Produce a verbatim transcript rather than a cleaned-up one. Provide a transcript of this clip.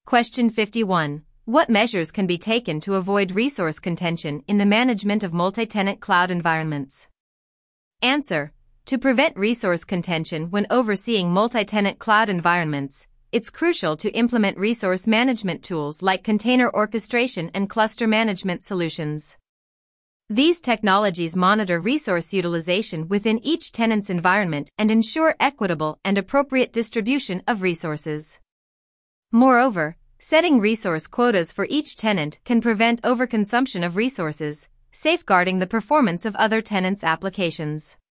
Question fifty-one. What measures can be taken to avoid resource contention in the management of multi-tenant cloud environments? Answer. To prevent resource contention when overseeing multi-tenant cloud environments, it's crucial to implement resource management tools like container orchestration and cluster management solutions. These technologies monitor resource utilization within each tenant's environment and ensure equitable and appropriate distribution of resources. Moreover, setting resource quotas for each tenant can prevent overconsumption of resources, safeguarding the performance of other tenants' applications.